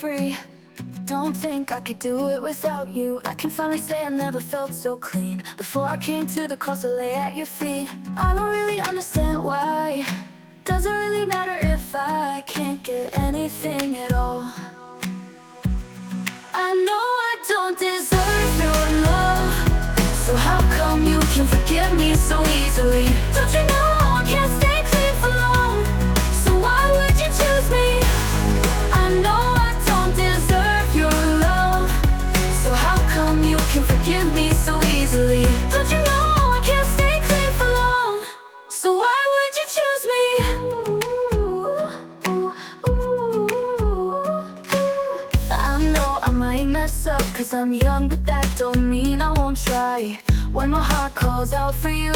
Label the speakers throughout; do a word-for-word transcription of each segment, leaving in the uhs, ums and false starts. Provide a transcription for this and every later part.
Speaker 1: free. Don't think I could do it without you. I can finally say I never felt so clean. Before I came to the cross, I lay at your feet. I don't really understand why. Doesn't really matter if I can't get anything at all. I know I don't deserve your love, so how come you can forgive me so easily? Don't you know I can't stay clean for long? So why would you choose me? I know I don't deserve your love, so how come you can forgive me so easily? Don't you know I can't stay clean for long? So why would you choose me? I know I might mess up cause I'm young, but that don't mean I won't try. When my heart calls out for you,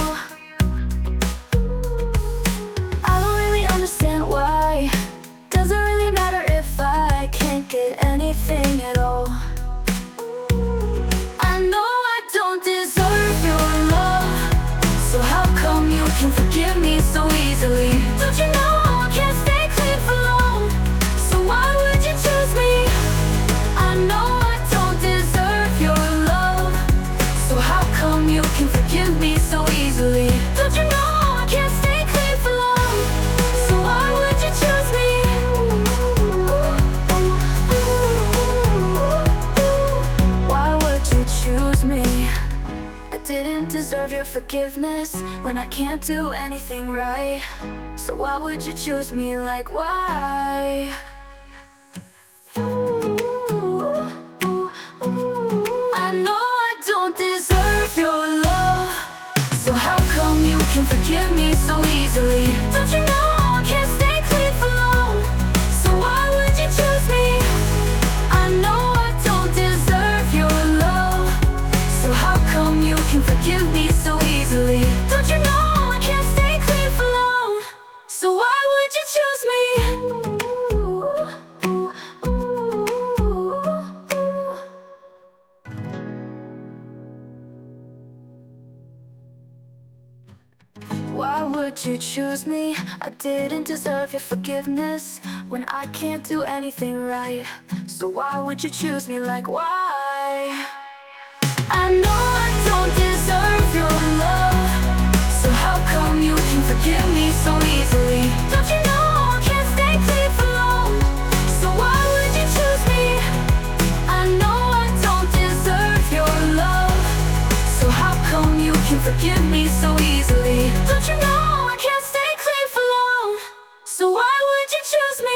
Speaker 1: I don't really understand why. Doesn't really matter if I can't get anything at all. I know I don't deserve your love, so how come you can forgive me so easily? Don't you know I can't stay clean for long? So why would you choose me? I know I don't deserve your love, so how come you can forgive me so easily? Don't you know I can't stay clean for long? So why would you choose me? Why would you choose me? I didn't deserve your forgiveness when I can't do anything right. So why would you choose me? Like why? I know I don't deserve your love, so how come you can forgive me so easily? Don't you know I can't stay clean for long? So why would you choose me? I know I don't deserve your love, so how come you can forgive me so easily? Don't you know I can't stay clean for long? So why would you choose me? Why would you choose me? I didn't deserve your forgiveness when I can't do anything right. So why would you choose me? Like why? I know I don't deserve your love, so how come you can forgive me so easily? Don't you know I can't stay clean for long? So why would you choose me? I know I don't deserve your love, so how come you can forgive me so easily? Don't you know I can't stay clean for long? So why would you choose me?